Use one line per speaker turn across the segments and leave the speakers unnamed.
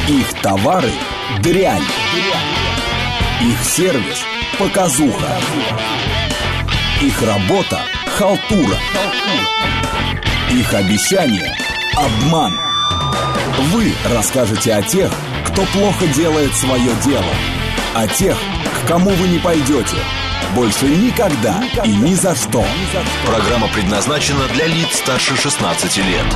Их товары – дрянь. Их сервис – показуха. Их работа – халтура. Их обещания – обман. Вы расскажете о тех, кто плохо делает свое дело. О тех, к кому вы не пойдете. Больше никогда и ни за что.
Программа предназначена для лиц старше 16 лет.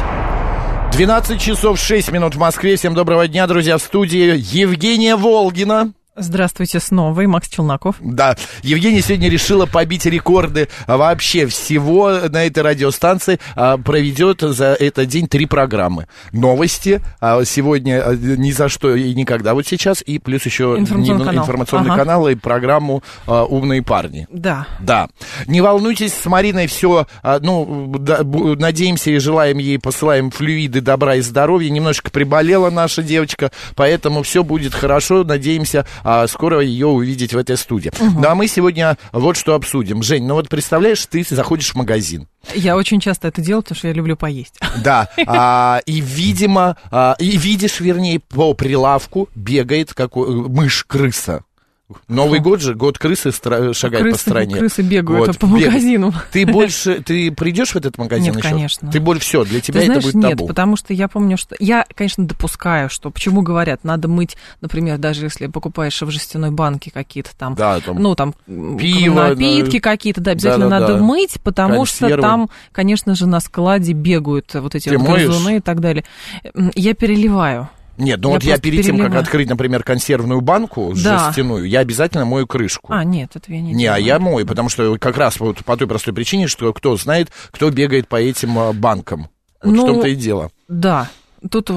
12 часов 6 минут в Москве. Всем доброго дня, друзья. В студии Евгения Волгина.
Здравствуйте снова, и Макс Челноков.
Да, Евгения сегодня решила побить рекорды вообще всего на этой радиостанции. Проведет за этот день 3 программы. Новости, сегодня ни за что и никогда вот сейчас, и плюс еще информационный канал и программу «Умные парни».
Да.
Да. Не волнуйтесь, с Мариной все, надеемся и желаем ей, посылаем флюиды добра и здоровья. Немножко приболела наша девочка, поэтому все будет хорошо, надеемся скоро ее увидеть в этой студии. Ну, а мы сегодня вот что обсудим. Жень, ну вот представляешь, ты заходишь в магазин. Я
очень часто это делаю, потому что я люблю поесть.
Да, и, видимо, видишь, вернее, по прилавку бегает мышь-крыса. Новый год же, год крысы шагает по стране.
Крысы бегают по магазину.
Ты придешь в этот магазин?
Нет,
еще?
Конечно.
Ты больше все, для тебя
ты знаешь,
это будет табу.
Нет, потому что я помню, что я, конечно, допускаю, что почему говорят, надо мыть, например, даже если покупаешь в жестяной банке какие-то там,
да, там
пиво, напитки какие-то, да, обязательно надо мыть, потому что там, конечно же, на складе бегают вот эти вот грызуны и так далее. Я переливаю.
Нет, ну вот я перед тем, как открыть, например, консервную банку жестяную, я обязательно мою крышку.
Нет, это я не делаю.
Я мою, потому что как раз вот по той простой причине, что кто знает, кто бегает по этим банкам. Вот в том-то и дело.
Да, тут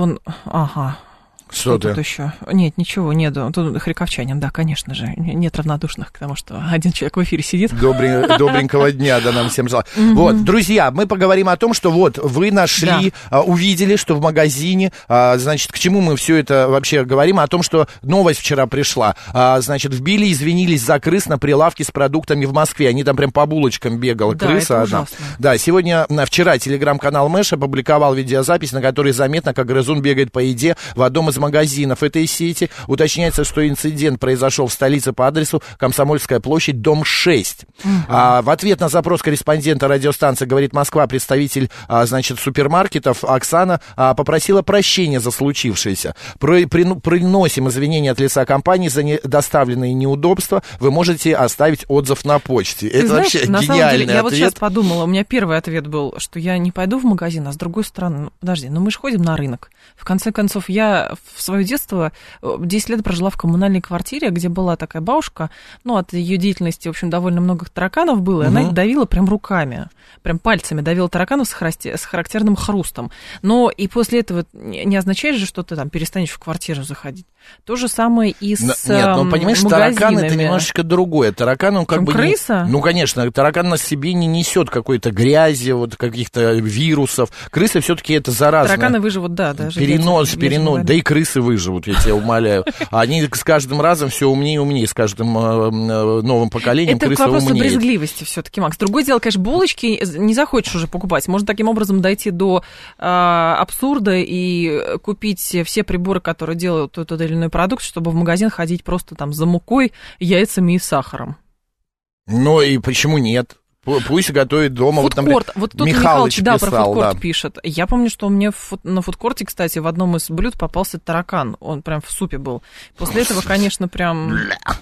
Что
тут
еще? Нет, ничего, нет. Тут харьковчанин, да, конечно же. Нет равнодушных к тому, что один человек в эфире сидит.
Добренького дня, да, нам всем желаю. Вот, друзья, мы поговорим о том, что вот вы нашли, увидели, что в магазине, значит, к чему мы все это вообще говорим, о том, что новость вчера пришла. Значит, вбили, извинились за крыс на прилавке с продуктами в Москве. Они там прям по булочкам бегала, крыса одна. Да, вчера телеграм-канал Мэш опубликовал видеозапись, на которой заметно, как грызун бегает по еде в одном из магазинов этой сети. Уточняется, что инцидент произошел в столице по адресу Комсомольская площадь, дом 6. В ответ на запрос корреспондента радиостанции «Говорит Москва», представитель, значит, супермаркетов Оксана попросила прощения за случившееся. Приносим извинения от лица компании за доставленные неудобства. Вы можете оставить отзыв на почте.
Ты знаешь,
вообще
на
гениальный
самом деле,
ответ.
Я вот сейчас подумала, у меня первый ответ был, что я не пойду в магазин, а с другой стороны, подожди, мы же ходим на рынок. В конце концов, я в свое детство 10 лет прожила в коммунальной квартире, где была такая бабушка, от ее деятельности, в общем, довольно много тараканов было, и она их давила прям руками, прям пальцами давила тараканов с характерным хрустом. Но и после этого не означает же, что ты там перестанешь в квартиру заходить. То же самое и с
Нет, понимаешь,
магазинами.
Таракан это немножечко другое. Таракан, он как бы
крыса?
Конечно, таракан на себе не несет какой-то грязи, вот каких-то вирусов. Крысы все-таки это заразно.
Тараканы выживут, да, даже.
Перенос, да и крысы выживут, я тебя умоляю. Они с каждым разом все умнее и умнее, с каждым новым поколением крысы умнеют.
Это вопрос брезгливости все-таки, Макс. Другое дело, конечно, булочки не захочешь уже покупать. Можно таким образом дойти до абсурда и купить все приборы, которые делают тот или иной продукт, чтобы в магазин ходить просто там за мукой, яйцами и сахаром.
Ну и почему нет? Пусть готовит дома.
Фудкорт. Вот тут Михалыч
писал,
про фудкорт пишет. Я помню, что мне на фудкорте, кстати, в одном из блюд попался таракан. Он прям в супе был. После этого, конечно, прям...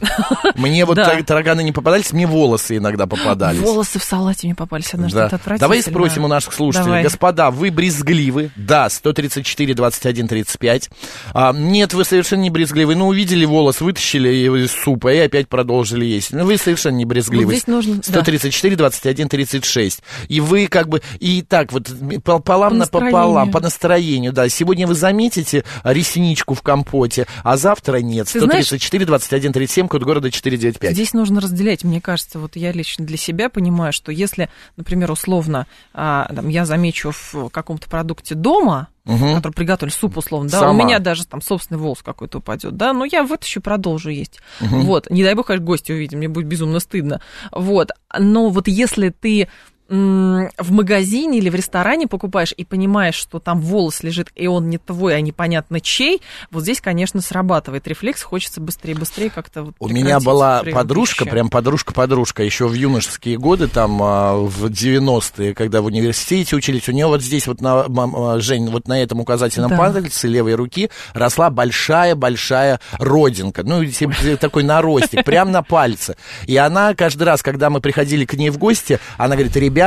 Мне вот тараканы не попадались, мне волосы иногда попадались.
Волосы в салате мне попались. Одна что-то отвратительное.
Давай спросим у наших слушателей. Господа, вы брезгливы? Да, 134, 21, 35. Нет, вы совершенно не брезгливы. Увидели волос, вытащили из супа и опять продолжили есть. Вы совершенно не брезгливы.
Здесь нужно...
134, 21-36. И вы как бы, и так вот, пополам пополам, по настроению, да. Сегодня вы заметите ресничку в компоте, а завтра нет. 134-21-37, код города 495.
Здесь нужно разделять, мне кажется, вот я лично для себя понимаю, что если, например, условно, я замечу в каком-то продукте дома, который приготовили, суп условно, да, у меня даже там собственный волос какой-то упадет, да, но я вытащу, продолжу есть. Вот, не дай бог, конечно, гости увидим, мне будет безумно стыдно. Вот, но вот если ты в магазине или в ресторане покупаешь и понимаешь, что там волос лежит, и он не твой, а непонятно чей, вот здесь, конечно, срабатывает рефлекс, хочется быстрее как-то вот
У меня была подружка, прям подружка, еще в юношеские годы, там, в 90-е, когда в университете учились, у нее вот здесь вот, Жень, вот на этом указательном пальце левой руки росла большая родинка, ну, такой наростик, прям на пальце. И она каждый раз, когда мы приходили к ней в гости, она говорит: ребят,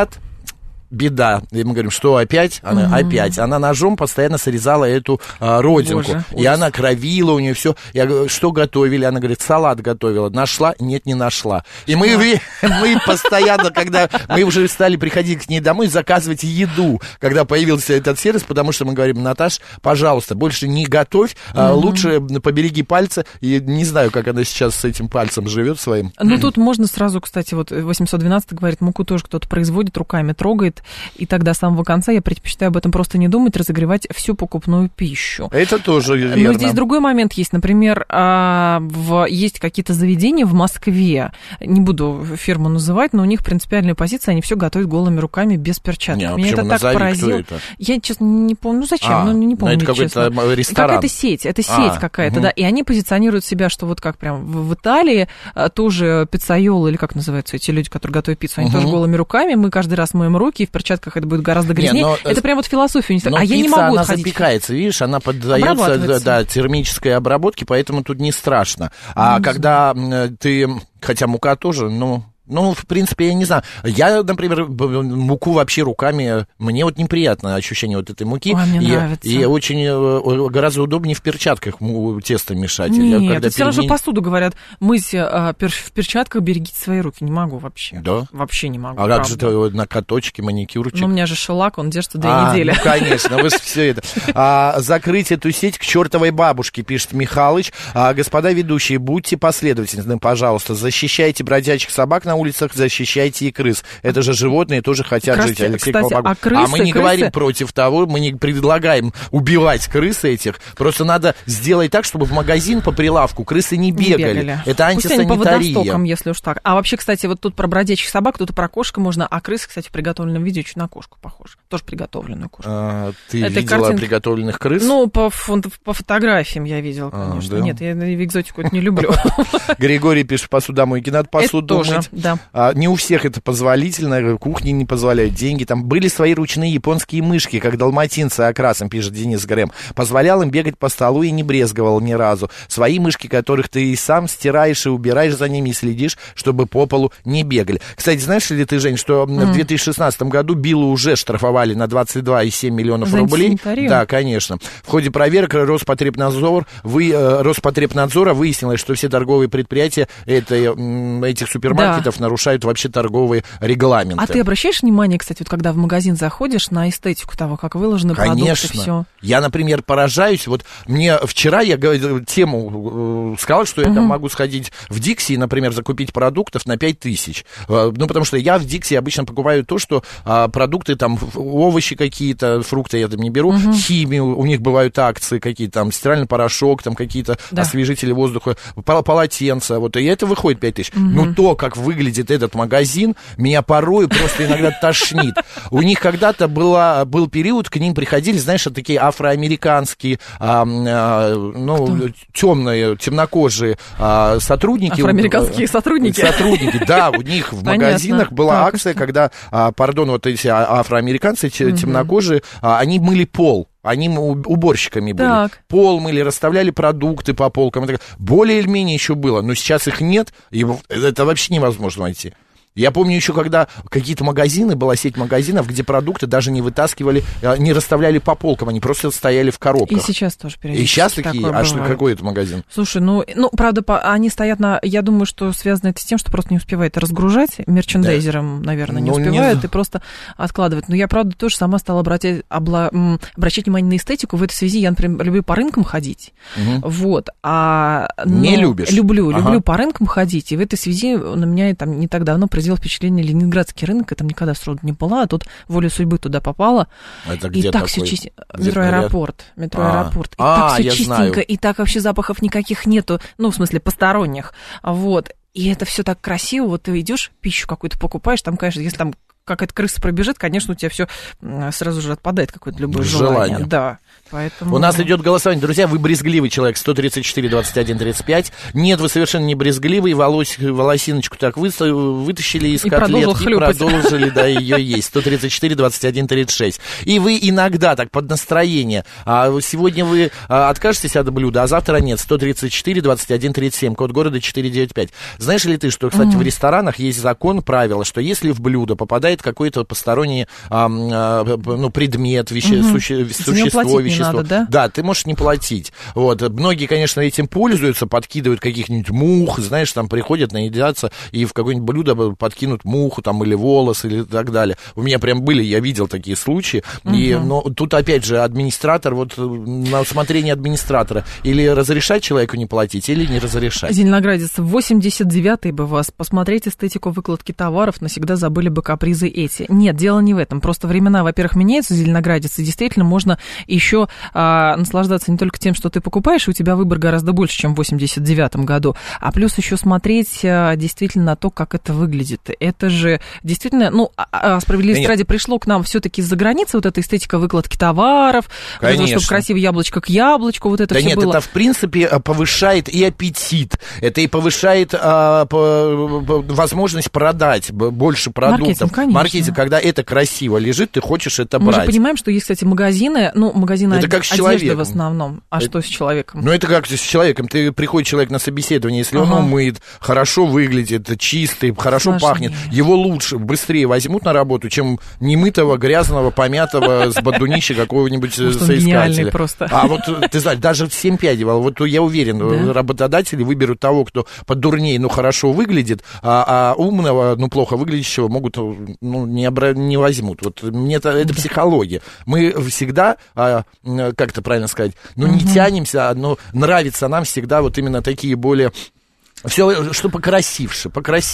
беда. И мы говорим: что, опять? Она: опять. Она ножом постоянно срезала эту родинку. Боже, и она кровила, у нее все. Я говорю: что готовили? Она говорит: салат готовила. Нашла? Нет, не нашла. И мы постоянно, когда мы уже стали приходить к ней домой, заказывать еду, когда появился этот сервис, потому что мы говорим: Наташ, пожалуйста, больше не готовь, лучше побереги пальцы. И не знаю, как она сейчас с этим пальцем живет своим.
Ну, тут можно сразу, кстати, вот 812 говорит, муку тоже кто-то производит, руками трогает. И тогда с самого конца я предпочитаю об этом просто не думать, разогревать всю покупную пищу.
Это тоже верно.
Но здесь другой момент есть. Например, есть какие-то заведения в Москве, не буду фирму называть, но у них принципиальная позиция, они все готовят голыми руками, без перчаток.
Не,
меня это так поразило. Я, честно, не помню. Ну, зачем? Не помню,
это какой-то ресторан.
Какая-то сеть. Это сеть какая-то, да. И они позиционируют себя, что вот как прям в Италии тоже пиццайолы, или как называются эти люди, которые готовят пиццу, они тоже голыми руками, мы каждый раз моем руки, в перчатках это будет гораздо грязнее. Это прям вот философия. А я не могу
она запекается, видишь, она поддается термической обработке, поэтому тут не страшно. А когда ты, хотя мука тоже, ну, в принципе, я не знаю. Я, например, муку вообще руками, мне вот неприятно ощущение вот этой муки.
Ой, мне нравится.
И очень гораздо удобнее в перчатках тесто мешать.
Нет, это все равно посуду говорят, мыть в перчатках, берегите свои руки. Не могу вообще.
Да?
Вообще не могу.
А как же ты на каточке, маникюрчик?
Ну, у меня же шелак, он держится 2 недели.
Ну, конечно, вы же все это. Закрыть эту сеть к чертовой бабушке, пишет Михалыч. Господа ведущие, будьте последовательны, пожалуйста. Защищайте бродячих собак на улицах, защищайте и крыс. Это же животные тоже хотят жить. Алексей Колобок. А мы не говорим против того, мы не предлагаем убивать крыс этих. Просто надо сделать так, чтобы в магазин по прилавку крысы не бегали. Это антисанитария.
Пусть они по водостокам, если уж так. А вообще, кстати, вот тут про бродячих собак, тут и про кошку можно, а крысы, кстати, в приготовленном виде очень на кошку похожи. Тоже приготовленную кошку.
Ты видела приготовленных крыс?
Ну, по фотографиям я видела, конечно. Нет, я экзотику это не люблю.
Григорий пишет: посудомойки надо посуду мыть.
Да.
Не у всех это позволительно, кухни не позволяют, деньги. Там были свои ручные японские мышки, как далматинцы окрасом, пишет Денис Грэм. Позволял им бегать по столу и не брезговал ни разу. Свои мышки, которых ты и сам стираешь и убираешь за ними, и следишь, чтобы по полу не бегали. Кстати, знаешь ли ты, Жень, что в 2016 году Биллу уже штрафовали на 22,7 миллионов рублей? Да, конечно. В ходе проверок Роспотребнадзора выяснилось, что все торговые предприятия этих супермаркетов нарушают вообще торговые регламенты.
А ты обращаешь внимание, кстати, вот когда в магазин заходишь, на эстетику того, как выложены продукты, все?
Я, например, поражаюсь. Вот мне вчера я тему сказал, что я там могу сходить в Дикси и, например, закупить продуктов на 5000. Ну, потому что я в Дикси обычно покупаю то, что продукты, там, овощи какие-то, фрукты я там не беру, химию, у них бывают акции какие-то, там, стиральный порошок, там, какие-то освежители воздуха, полотенца, вот, и это выходит 5000. Ну, то, как выглядит этот магазин, меня порой просто иногда тошнит. У них когда-то был период, к ним приходили, знаешь, такие афроамериканские, темные, темнокожие сотрудники.
Афроамериканские сотрудники?
Сотрудники, да, у них в магазинах была акция, когда, вот эти афроамериканцы, темнокожие, они мыли пол. Они уборщиками были. Так. Пол мыли, расставляли продукты по полкам. Более или менее еще было, но сейчас их нет, и это вообще невозможно найти. Я помню еще, когда какие-то магазины, была сеть магазинов, где продукты даже не вытаскивали, не расставляли по полкам, они просто стояли в коробках.
И сейчас тоже периодически.
И сейчас такие? А что, какой это магазин?
Слушай, ну, правда, они стоят я думаю, что связано это с тем, что просто не успевает разгружать, мерчендайзером, наверное, не успевают и просто откладывают. Но я, правда, тоже сама стала обращать внимание на эстетику. В этой связи я, например, люблю по рынкам ходить. Вот.
Не любишь?
Люблю по рынкам ходить, и в этой связи на меня там не так давно произвело впечатление Ленинградский рынок, я там никогда сроду не была, а тут волей судьбы туда попала.
Это где
и так все чистенько. Метро-аэропорт. И так все чистенько, и так вообще запахов никаких нету, ну, в смысле, посторонних. Вот. И это все так красиво, вот ты идешь, пищу какую-то покупаешь, там, конечно, если там как эта крыса пробежит, конечно, у тебя все сразу же отпадает, какое-то любое желание. Да, поэтому...
У нас идет голосование. Друзья, вы брезгливый человек, 134, 21, 35. Нет, вы совершенно не брезгливый. Волосиночку так вытащили из котлет и продолжили, да, ее есть. 134, 21, 36. И вы иногда так под настроение. Сегодня вы откажетесь от блюда, а завтра нет. 134, 21, 37. Код города 495. Знаешь ли ты, что, кстати, в ресторанах есть закон, правило, что если в блюдо попадает какой-то посторонний предмет, существо, вещество, да, ты можешь не платить. Вот. Многие, конечно, этим пользуются, подкидывают каких-нибудь мух, знаешь, там приходят, наедятся и в какое-нибудь блюдо подкинут муху там или волос или так далее. У меня прям были, я видел такие случаи. Но тут опять же администратор, вот на усмотрение администратора, или разрешать человеку не платить, или не разрешать.
Зеленоградец, 89-й бы вас. Посмотреть эстетику выкладки товаров, навсегда забыли бы капризы эти. Нет, дело не в этом. Просто времена, во-первых, меняются, Зеленоградец, и действительно можно еще наслаждаться не только тем, что ты покупаешь, у тебя выбор гораздо больше, чем в 89-м году, а плюс еще смотреть действительно на то, как это выглядит. Это же действительно, справедливости ради, пришло к нам все-таки из-за границы вот эта эстетика выкладки товаров, вот это, чтобы красиво яблочко к яблочку, вот это все было.
Это, в принципе, повышает и аппетит, это и повышает возможность продать больше продуктов. Маркетинг, когда это красиво лежит, ты хочешь это брать.
Мы же понимаем, что есть, кстати, магазины
это как
одежды в основном. Что с человеком?
Это как с человеком. Приходит человек на собеседование, если он умыт, хорошо выглядит, чистый, хорошо пахнет, его лучше, быстрее возьмут на работу, чем немытого, грязного, помятого с бодунища какого-нибудь соискателя.
Просто.
А вот, ты знаешь, даже 7 пядей, вот я уверен, работодатели выберут того, кто подурнее, хорошо выглядит, а умного, плохо выглядящего могут, не возьмут. Вот мне это психология. Мы всегда, как это правильно сказать, не тянемся, но нравится нам всегда вот именно такие более... Все, что покрасивше.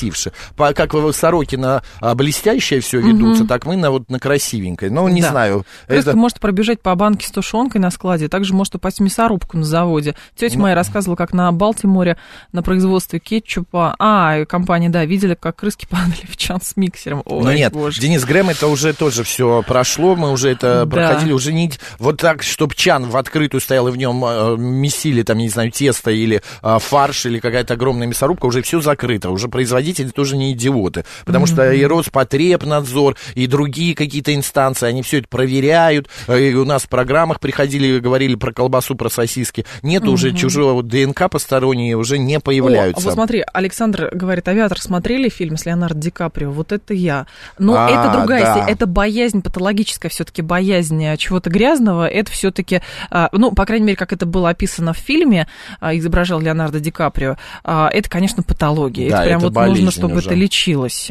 Как в Сорокино блестящее все ведутся, так мы на красивенькое. Не знаю.
Просто может пробежать по банке с тушенкой на складе, также может упасть в мясорубку на заводе. Тетя моя рассказывала, как на Балтиморе на производстве кетчупа, компания, видели, как крыски падали в чан с миксером.
Нет, боже. Денис Грэм, это уже тоже все прошло, мы уже это проходили, уже не вот так, чтобы чан в открытую стоял, и в нем месили, там, не знаю, тесто или фарш, или какая-то огромная мясорубка, уже все закрыто, уже производители тоже не идиоты, потому что и Роспотребнадзор, и другие какие-то инстанции, они все это проверяют, и у нас в программах приходили, говорили про колбасу, про сосиски, нет уже чужого ДНК посторонние уже не появляются.
Вот смотри, Александр говорит, «Авиатор» смотрели фильм с Леонардо Ди Каприо? Вот это я. Но это другая, это боязнь, патологическая все-таки боязнь чего-то грязного, это все-таки, по крайней мере, как это было описано в фильме, изображал Леонардо Ди Каприо, это, конечно, патология.
Да,
это прям
это
нужно, чтобы
уже.
Это лечилось.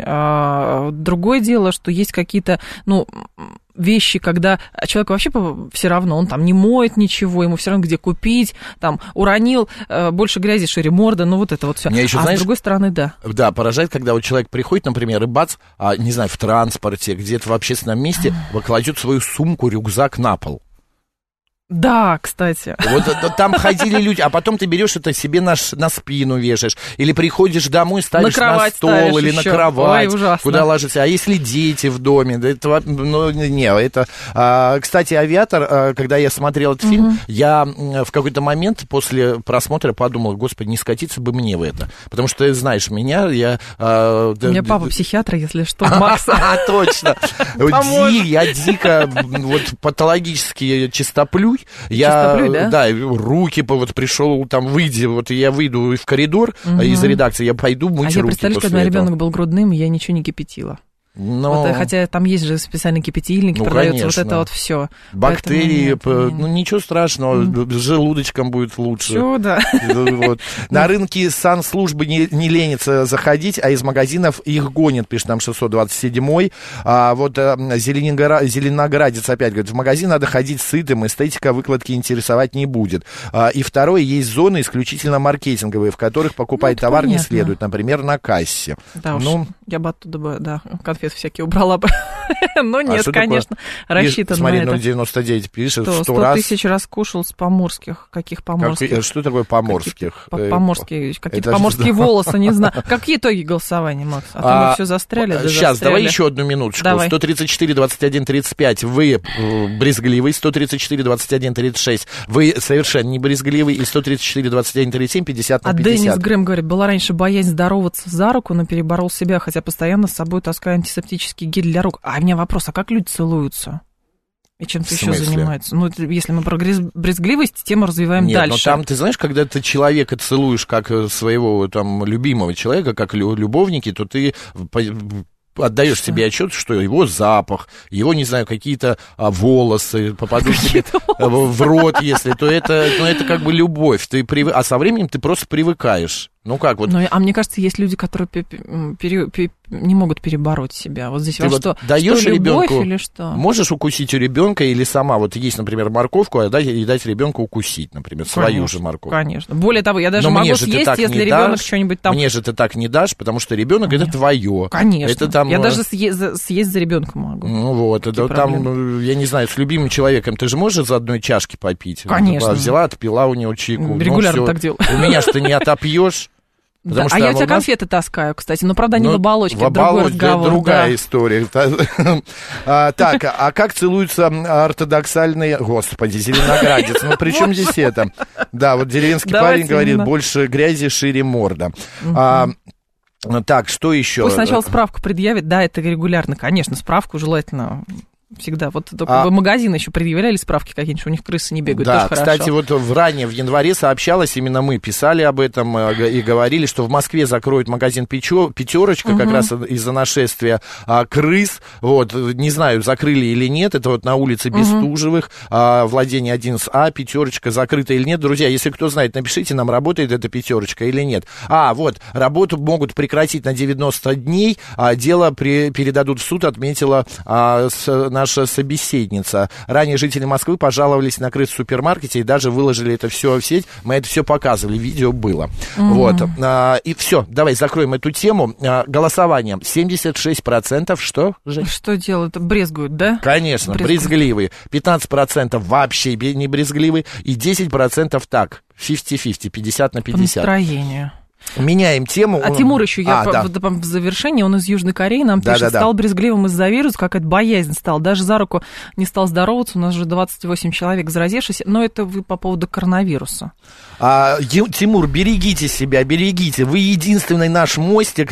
Другое дело, что есть какие-то, вещи, когда человеку вообще все равно, он там не моет ничего, ему все равно где купить, там уронил, больше грязи, шире морда, вот это вот все. С другой стороны, да.
Да, поражает, когда вот человек приходит, например, и бац, не знаю, в транспорте, где-то в общественном месте, кладет свою сумку, рюкзак на пол.
Да, кстати.
Вот там ходили люди, а потом ты берешь это себе на спину вешаешь, или приходишь домой, ставишь на стол или на кровать, куда ложишься. А если дети в доме, кстати, «Авиатор», когда я смотрел этот фильм, я в какой-то момент после просмотра подумал, господи, не скатиться бы мне в это, потому что ты знаешь меня,
У меня папа психиатр, если что, Макс.
Точно. Я дико патологически чистоплюй. Руки пришел, я выйду в коридор из редакции, я пойду мыть руки.
Я представляю, когда ребенок был грудным, я ничего не кипятила. Хотя там есть же специальные кипятильники, продается,
конечно.
вот это вот все.
Бактерии, ничего страшного, с желудочком будет лучше.
Все, да.
На рынке санслужбы не ленятся заходить, а из магазинов их гонят, пишет нам 627-й. Зеленоградец опять говорит, в магазин надо ходить сытым, эстетика выкладки интересовать не будет. И второе, есть зоны исключительно маркетинговые, в которых покупать товар не следует, например, на кассе.
Да уж, я бы оттуда конфеты всякие убрала бы. Ну нет, конечно, рассчитан
смотри,
на это.
0,99 пишет,
100 тысяч раскушал с поморских. Каких поморских?
Что такое поморских?
Какие-то поморские волосы, не знаю. Какие итоги голосования, Макс? А то мы все застряли.
Сейчас, давай еще одну минуточку. 134, 21, 35. Вы брезгливый. 134, 21, 36. Вы совершенно не брезгливый. И 134, 21, 37, 50 на 50.
А Деннис Грэм говорит, была раньше боязнь здороваться за руку, но переборол себя, хотя постоянно с собой таскаю антисептический гель для рук. А у меня вопрос, а как люди целуются? И чем-то еще занимаются? Ну, если мы про брезгливость, тему развиваем дальше.
Нет, но там, ты знаешь, когда ты человека целуешь как своего там любимого человека, как любовники, то ты отдаешь себе отчет, что его запах, его, не знаю, какие-то волосы попадут тебе в рот, если, то это как бы любовь. А со временем ты просто привыкаешь. Ну как вот?
А мне кажется, есть люди, которые не могут перебороть себя. Вот здесь
ты вот
что?
Даешь
что,
ребенку,
любовь или что?
Можешь укусить у ребенка или сама вот есть, например, морковку, и дать ребенку укусить, например, свою же морковку.
Конечно. Более того, я даже могу съесть, если ребенок что-нибудь там.
Мне же ты так не дашь, потому что ребенок это твое.
Конечно.
Это там...
Я даже съесть за ребенком могу.
Ну вот, это там, я не знаю, с любимым человеком ты же можешь из одной чашки попить?
Конечно.
Взяла, отпила у него чайку.
Регулярно так делаю.
У меня что ты не отопьешь.
Да, а я у тебя конфеты таскаю, кстати, но, правда, не в оболочке, это другой разговор.
Другая история. Так, а как целуются ортодоксальные... Господи, зеленоградец, ну при чем здесь это? Да, вот деревенский парень говорит, больше грязи, шире морда. Так, что еще?
Пусть сначала справку предъявит, да, это регулярно, конечно, справку желательно... Всегда. Вот только в магазин еще предъявляли справки какие-нибудь, у них крысы не бегают.
Да, кстати, вот в январе сообщалось, именно мы писали об этом и говорили, что в Москве закроют магазин «Пятерочка», как раз из-за нашествия крыс. Вот, не знаю, закрыли или нет, это вот на улице Бестужевых, владение 11А, «Пятерочка» закрыта или нет. Друзья, если кто знает, напишите нам, работает эта «Пятерочка» или нет. Вот, работу могут прекратить на 90 дней, дело передадут в суд, отметила наша собеседница. Ранее жители Москвы пожаловались на крыс в супермаркете и даже выложили это все в сеть. Мы это все показывали, видео было. Вот. И все, давай закроем эту тему. Голосование. 76% что, Жень?
Что делают? Брезгуют, да?
Конечно, брезгливые. 15% вообще не брезгливые. И 10% так, 50-50, 50 на 50.
По настроению.
Меняем тему.
Тимур еще, в завершении, он из Южной Кореи нам пишет, стал брезгливым из-за вируса, какая-то боязнь стала, даже за руку не стал здороваться, у нас уже 28 человек заразившихся, но это вы по поводу коронавируса.
Тимур, берегите себя, берегите, вы единственный наш мостик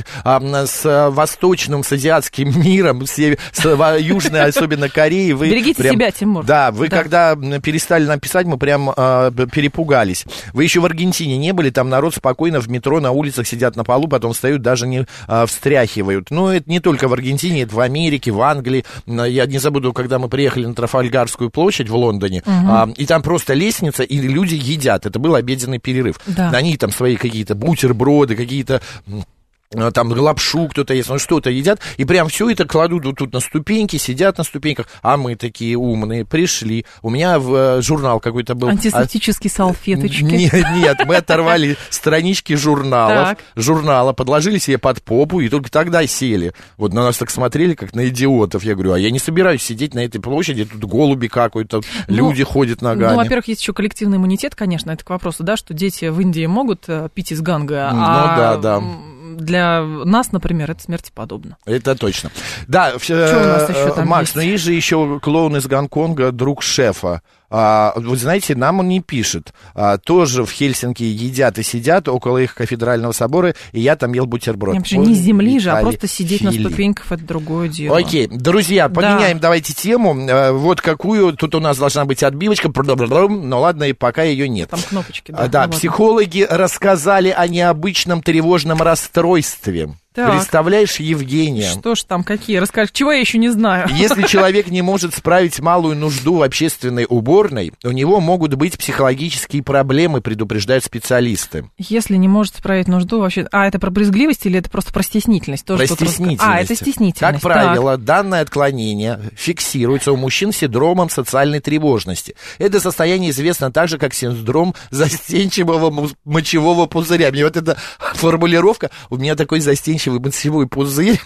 с восточным, с азиатским миром, с Южной, особенно Кореей.
Берегите себя, Тимур.
Да, вы когда перестали нам писать, мы прям перепугались. Вы еще в Аргентине не были, там народ спокойно в метро на улицах сидят на полу, потом встают, даже не встряхивают. Но это не только в Аргентине, это в Америке, в Англии. Я не забуду, когда мы приехали на Трафальгарскую площадь в Лондоне, и там просто лестница, и люди едят. Это был обеденный перерыв. Да. Они там свои какие-то бутерброды, какие-то... Там лапшу кто-то ест, что-то едят, и прям все это кладут вот тут на ступеньки, сидят на ступеньках, а мы такие умные, пришли. У меня журнал какой-то был.
Антисептические салфеточки.
Нет, мы оторвали странички журнала, подложили себе под попу, и только тогда сели. Вот на нас так смотрели, как на идиотов. Я говорю, я не собираюсь сидеть на этой площади, тут голуби какой-то, люди ходят ногами.
Ну, во-первых, есть еще коллективный иммунитет, конечно, это к вопросу, да, что дети в Индии могут пить из ганга,
да.
Для нас, например, это смерти подобно.
Это точно. Да,
что у нас еще там
Макс,
есть?
но есть же еще клоун из Гонконга, друг шефа. Вы знаете, нам он не пишет. Тоже в Хельсинки едят и сидят около их кафедрального собора, и я там ел бутерброд.
Не с земли же, а просто сидеть на ступеньках — это другое дело.
Окей, друзья, поменяем давайте тему. Вот какую, тут у нас должна быть отбивочка, но ладно, и пока ее нет.
Там кнопочки,
да. Психологи рассказали о необычном тревожном расстройстве. Так. Представляешь, Евгения?
Что ж там, какие? Расскажи, чего я еще не знаю.
Если человек не может справить малую нужду в общественной уборной, у него могут быть психологические проблемы, предупреждают специалисты.
Если не может справить нужду вообще... это про брезгливость или это просто про стеснительность? Тоже
про стеснительность.
Это стеснительность.
Как правило, данное отклонение фиксируется у мужчин с синдромом социальной тревожности. Это состояние известно также как синдром застенчивого мочевого пузыря. Мне вот эта формулировка, у меня такой застенчивый застенчивый мочевой пузырь.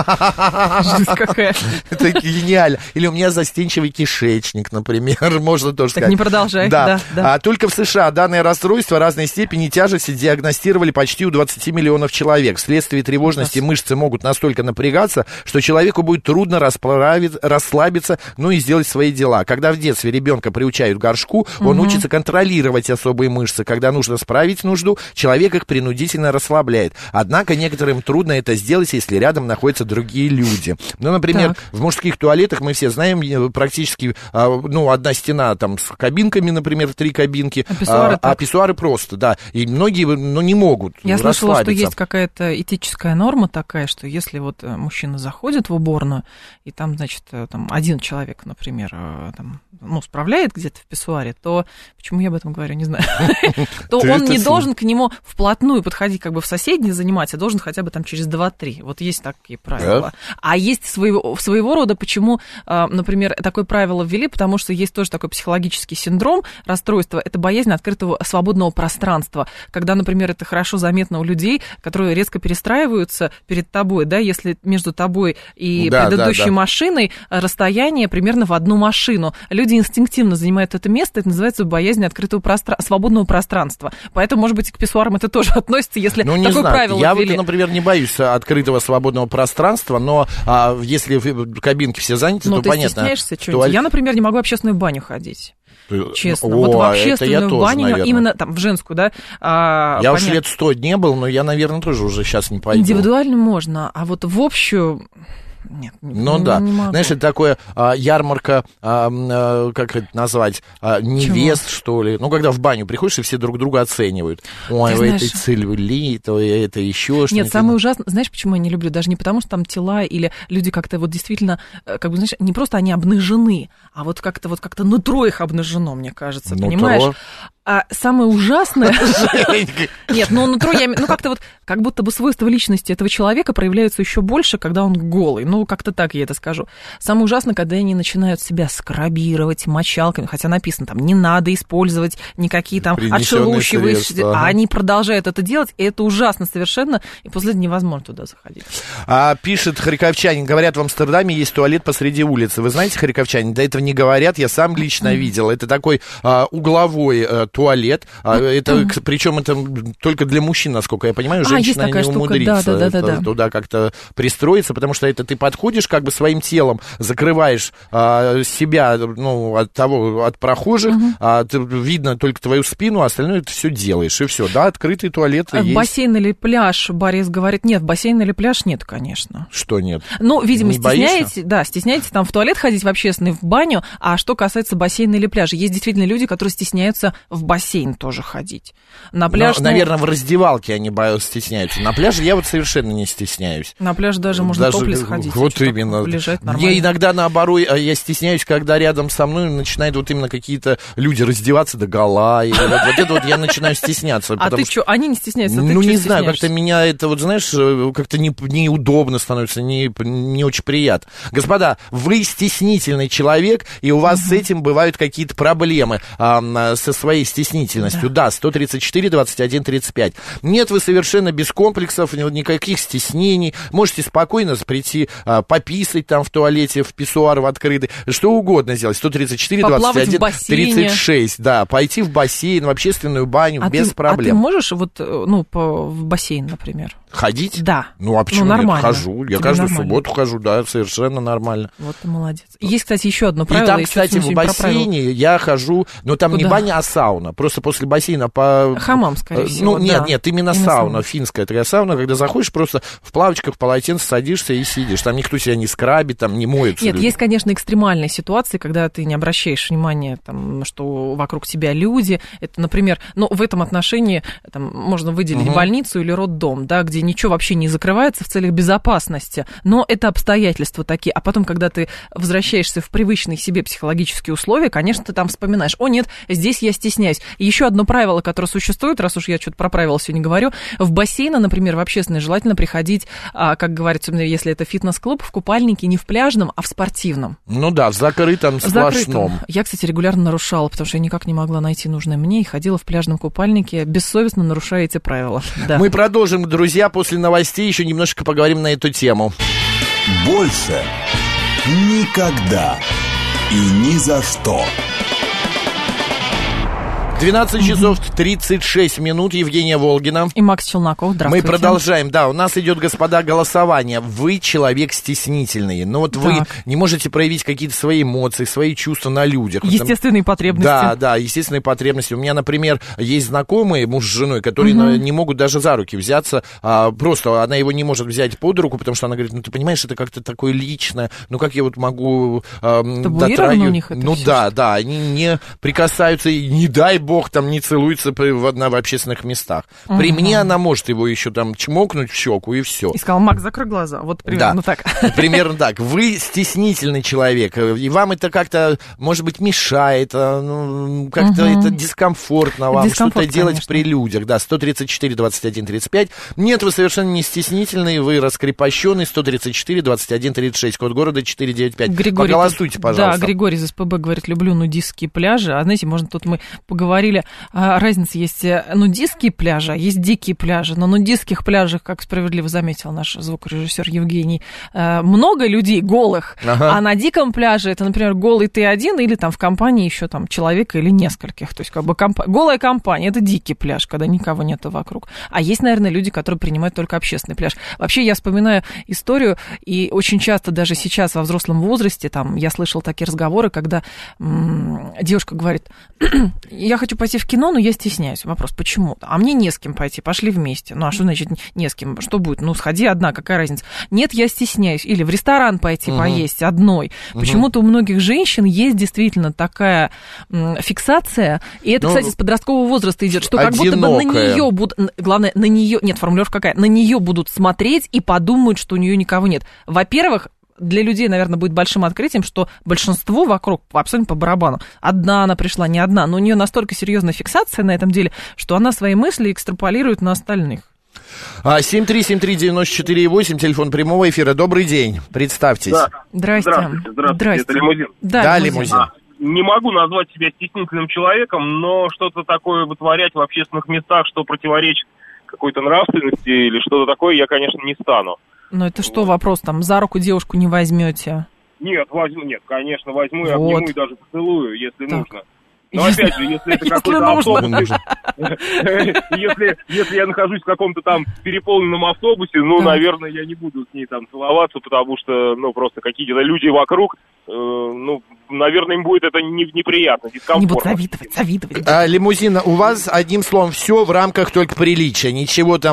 Жизнь какая.
Это гениально. Или у меня застенчивый кишечник, например, можно тоже сказать.
Так не продолжай. Да.
А только в США данное расстройство разной степени тяжести диагностировали почти у 20 миллионов человек. Вследствие тревожности мышцы могут настолько напрягаться, что человеку будет трудно расслабиться, ну и сделать свои дела. Когда в детстве ребенка приучают к горшку, он учится контролировать особые мышцы. Когда нужно справить нужду, человек их принудительно расслабляет. Однако некоторым трудно это сделать, если рядом находятся другие люди. Ну, например, в мужских туалетах мы все знаем практически, одна стена там с кабинками, например, 3 кабинки, а писсуары просто, да. И многие, не могут
Я
расслабиться.
слышала, что есть какая-то этическая норма такая, что если вот мужчина заходит в уборную, и там, значит, там один человек, например, справляет где-то в писсуаре, то, почему я об этом говорю, не знаю, то он не должен к нему вплотную подходить, как бы в соседний занимать, а должен хотя бы там через 2-3. Вот есть такие правила. А есть своего рода, почему, например, такое правило ввели, потому что есть тоже такой психологический синдром, расстройство, это боязнь открытого свободного пространства, когда, например, это хорошо заметно у людей, которые резко перестраиваются перед тобой, да, если между тобой и предыдущей машиной расстояние примерно в одну машину. Люди инстинктивно занимают это место, это называется боязнь открытого свободного пространства. Поэтому, может быть, к писсуарам это тоже относится, если такое правило
я
ввели.
Я вот, например, не боюсь открытого свободного пространства, но если в кабинке все заняты, то
ты
понятно.
Стесняешься чего-нибудь? Я, например, не могу в общественную баню ходить. Честно.
Вот
в общественную баню,
наверное.
именно там в женскую, да.
Я уж лет 100 не был, но я, наверное, тоже уже сейчас не пойду.
Индивидуально можно, а вот в общую... Нет, не могу.
Знаешь, это такое ярмарка, как это назвать, невест, что ли. Когда в баню приходишь, и все друг друга оценивают. Ой, у этой целлюлит, это еще что-то.
Нет, самое ужасное, знаешь, почему я не люблю? Даже не потому, что там тела или люди как-то вот действительно, как бы, знаешь, не просто они обнажены, а вот как-то нутро их обнажено, мне кажется, понимаешь? А самое ужасное... Нет, нутро, как будто бы свойства личности этого человека проявляются еще больше, когда он голый. Как-то так я это скажу. Самое ужасное, когда они начинают себя скрабировать мочалками, хотя написано там, не надо использовать никакие там отшелушивающие, а они продолжают это делать, и это ужасно совершенно, и после этого невозможно туда заходить.
Пишет харьковчанин, говорят, в Амстердаме есть туалет посреди улицы. Вы знаете, харьковчанин, до этого не говорят, я сам лично видел. Это такой угловой туалет, причем это только для мужчин, насколько я понимаю, женщина не умудрится туда как-то пристроиться, потому что это ты подходишь, как бы своим телом закрываешь себя, от прохожих, видно только твою спину, а остальное ты все делаешь, и все, да, открытый туалет есть.
Бассейн или пляж, Борис говорит, нет, бассейн или пляж нет, конечно.
Что нет?
Видимо,
не
стесняетесь там в туалет ходить в общественный, в баню, а что касается бассейна или пляжа, есть действительно люди, которые стесняются в бассейн тоже ходить. На пляж...
наверное, в раздевалке они стесняются. На пляже я вот совершенно не стесняюсь.
На пляж даже можно топлес ходить.
Вот именно.
Лежать нормально.
Мне иногда, наоборот, я стесняюсь, когда рядом со мной начинают вот именно какие-то люди раздеваться догола. И вот это вот я начинаю стесняться.
А ты что, они не стесняются? Ты
не знаю, как-то меня это, вот знаешь, как-то неудобно становится, не очень приятно. Господа, вы стеснительный человек, и у вас с этим бывают какие-то проблемы со своей стеснительностью. Да, 134, 21, 35. Нет, вы совершенно без комплексов, никаких стеснений. Можете спокойно прийти пописать там в туалете, в писсуар в открытый, что угодно сделать. 134, 21, 36. Да, пойти в бассейн, в общественную баню без проблем.
А ты можешь в бассейн, например?
Ходить?
Да.
А почему
нормально.
Нет? Хожу. Я каждую субботу хожу, да, совершенно нормально.
Вот ты молодец. Есть, кстати, еще одно правило.
И там, кстати, в бассейне я хожу, но там не баня, а сауна. Просто после бассейна
Хамам, скорее всего.
Нет, именно сауна, финская такая сауна, когда заходишь, просто в плавочках, в полотенце садишься и сидишь. Там никто тебя не скрабит, там не моется.
Нет, есть, конечно, экстремальные ситуации, когда ты не обращаешь внимания, что вокруг тебя люди. Это, например, в этом отношении можно выделить больницу или роддом, да, где ничего вообще не закрывается в целях безопасности. Но это обстоятельства такие. А потом, когда ты возвращаешься в привычные себе психологические условия, конечно, ты там вспоминаешь, нет, здесь я стесняюсь. И еще одно правило, которое существует, раз уж я что-то про правила сегодня говорю, в бассейны, например, в общественные, желательно приходить, как говорится, если это фитнес-клуб, в купальнике не в пляжном, а в спортивном.
В закрытом, сплошном.
Я, кстати, регулярно нарушала, потому что я никак не могла найти нужное мне и ходила в пляжном купальнике, бессовестно нарушая эти правила. Да.
Мы продолжим, друзья, друзья, после новостей еще немножко поговорим на эту тему.
Больше никогда и ни за что.
12 часов 36 минут. Евгения Волгина.
И Макс Челноков. Здравствуйте.
Мы продолжаем. Да, у нас идет, господа, голосование. Вы человек стеснительный. Но вот вы не можете проявить какие-то свои эмоции, свои чувства на людях.
Естественные потребности.
Да, естественные потребности. У меня, например, есть знакомые, муж с женой, которые не могут даже за руки взяться. Просто она его не может взять под руку, потому что она говорит, ну ты понимаешь, это как-то такое личное. Ну как я вот могу
дотрагиваться? У них это
ну
все,
да, они не прикасаются, и не дай бог там не целуется в общественных местах. При мне она может его еще там чмокнуть в щеку, и все.
И сказал, Макс, закрой глаза. Вот примерно так.
Примерно так. Вы стеснительный человек, и вам это как-то, может быть, мешает, как-то это дискомфортно вам что-то делать при людях. Да, 134, 21, 35. Нет, вы совершенно не стеснительный, вы раскрепощенный. 134, 21, 36, код города 495.
Григорий,
поголосуйте, пожалуйста.
Да, Григорий из СПБ говорит, люблю нудистские пляжи. А знаете, можно тут мы поговорили, разница есть нудистские пляжи, а есть дикие пляжи. На нудистских пляжах, как справедливо заметил наш звукорежиссер Евгений, много людей голых, а на диком пляже это, например, голый ты один или там в компании еще там человека или нескольких. То есть как бы голая компания, это дикий пляж, когда никого нету вокруг. А есть, наверное, люди, которые принимают только общественный пляж. Вообще я вспоминаю историю, и очень часто даже сейчас во взрослом возрасте, там, я слышала такие разговоры, когда девушка говорит, я хочу пойти в кино, но я стесняюсь. Вопрос, почему? А мне не с кем пойти, пошли вместе. Ну, а что значит не с кем? Что будет? Ну, сходи одна, какая разница? Нет, я стесняюсь. Или в ресторан пойти поесть одной. Почему-то у многих женщин есть действительно такая фиксация, и это, кстати, с подросткового возраста идет, что как будто бы на нее будут, главное, на нее, нет, формулировка какая, на нее будут смотреть и подумают, что у нее никого нет. Во-первых, для людей, наверное, будет большим открытием, что большинство вокруг абсолютно по барабану. Одна она пришла, не одна, но у нее настолько серьезная фиксация на этом деле, что она свои мысли экстраполирует на остальных.
7373948, телефон прямого эфира. Добрый день, представьтесь.
Да.
Здрасте.
Это Лимузин.
Да,
Лимузин.
Не могу назвать себя стеснительным человеком, но что-то такое вытворять в общественных местах, что противоречит какой-то нравственности или что-то такое, я, конечно, не стану.
Но это что вопрос, там, за руку девушку не возьмете?
Нет, конечно, возьму и обниму, и даже поцелую, если нужно. Но опять же, если это какой-то автобус, если я нахожусь в каком-то там переполненном автобусе, наверное, я не буду с ней там целоваться, потому что, просто какие-то люди вокруг, наверное, им будет это неприятно, дискомфортно.
Не будут завидовать.
Лимузин, у вас, одним словом, все в рамках только приличия, ничего там